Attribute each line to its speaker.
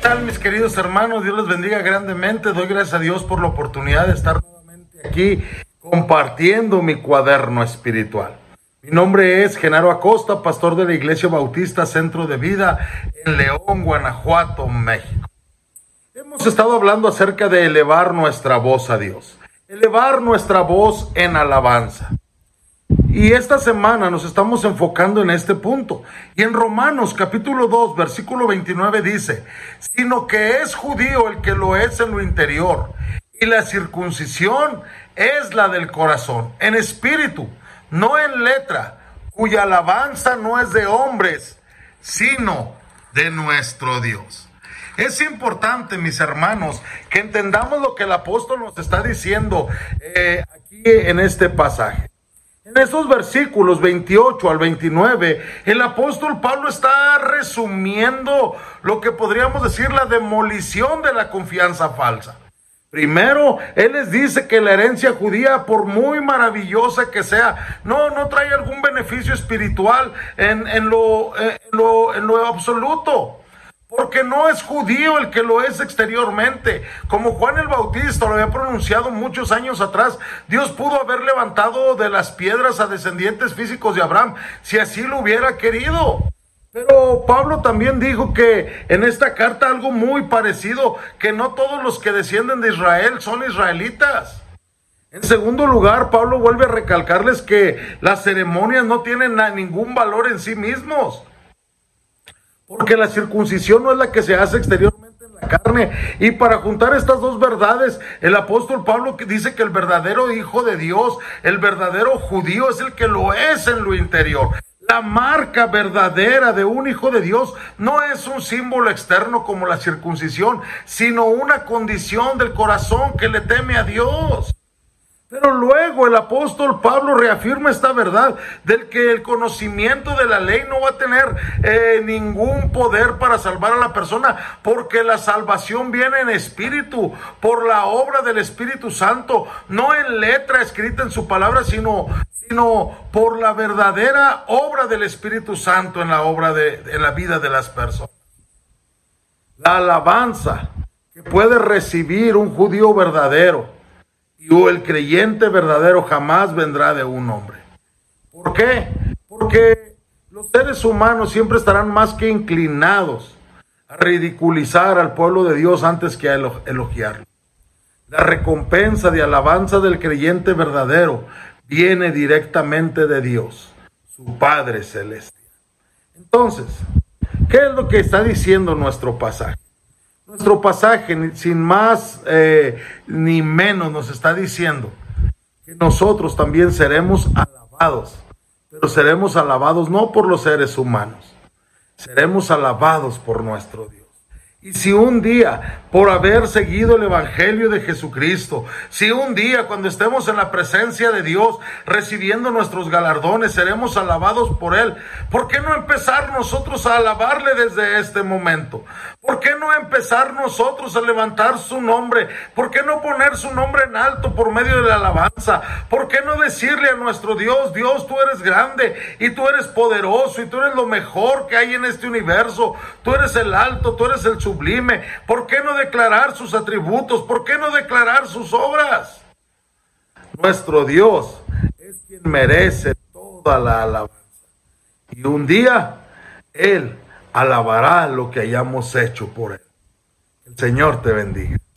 Speaker 1: tal, mis queridos hermanos? Dios les bendiga grandemente. Doy gracias a Dios por la oportunidad de estar nuevamente aquí compartiendo mi cuaderno espiritual. Mi nombre es Genaro Acosta, pastor de la Iglesia Bautista Centro de Vida en León, Guanajuato, México. Hemos estado hablando acerca de elevar nuestra voz a Dios, elevar nuestra voz en alabanza. Y esta semana nos estamos enfocando en este punto. Y en Romanos capítulo 2, versículo 29 dice: sino que es judío el que lo es en lo interior, y la circuncisión es la del corazón, en espíritu, no en letra, cuya alabanza no es de hombres, sino de nuestro Dios. Es importante, mis hermanos, que entendamos lo que el apóstol nos está diciendo aquí en este pasaje. En estos versículos 28 al 29, el apóstol Pablo está resumiendo lo que podríamos decir la demolición de la confianza falsa. Primero, él les dice que la herencia judía, por muy maravillosa que sea, no trae algún beneficio espiritual en lo absoluto. Porque no es judío el que lo es exteriormente. Como Juan el Bautista lo había pronunciado muchos años atrás, Dios pudo haber levantado de las piedras a descendientes físicos de Abraham, si así lo hubiera querido. Pero Pablo también dijo que en esta carta algo muy parecido, que no todos los que descienden de Israel son israelitas. En segundo lugar, Pablo vuelve a recalcarles que las ceremonias no tienen ningún valor en sí mismos. Porque la circuncisión no es la que se hace exteriormente en la carne. Y para juntar estas dos verdades, el apóstol Pablo dice que el verdadero hijo de Dios, el verdadero judío, es el que lo es en lo interior. La marca verdadera de un hijo de Dios no es un símbolo externo como la circuncisión, sino una condición del corazón que le teme a Dios. Pero luego el apóstol Pablo reafirma esta verdad del que el conocimiento de la ley no va a tener ningún poder para salvar a la persona, porque la salvación viene en espíritu, por la obra del Espíritu Santo, no en letra escrita en su palabra, sino por la verdadera obra del Espíritu Santo en la vida de las personas. La alabanza que puede recibir un judío verdadero y el creyente verdadero jamás vendrá de un hombre. ¿Por qué? Porque los seres humanos siempre estarán más que inclinados a ridiculizar al pueblo de Dios antes que a elogiarlo. La recompensa de alabanza del creyente verdadero viene directamente de Dios, su Padre Celestial. Entonces, ¿qué es lo que está diciendo nuestro pasaje? Nuestro pasaje, sin más ni menos, nos está diciendo que nosotros también seremos alabados, pero seremos alabados no por los seres humanos, seremos alabados por nuestro Dios. Y si un día, por haber seguido el Evangelio de Jesucristo, si un día cuando estemos en la presencia de Dios, recibiendo nuestros galardones, seremos alabados por Él, ¿por qué no empezar nosotros a alabarle desde este momento? ¿Por qué no empezar nosotros a levantar su nombre? ¿Por qué no poner su nombre en alto por medio de la alabanza? ¿Por qué no decirle a nuestro Dios: Dios, tú eres grande y tú eres poderoso y tú eres lo mejor que hay en este universo? Tú eres el alto, tú eres el sublime. ¿Por qué no declarar sus atributos? ¿Por qué no declarar sus obras? Nuestro Dios es quien merece toda la alabanza. Y un día Él alabará lo que hayamos hecho por Él. El Señor te bendiga.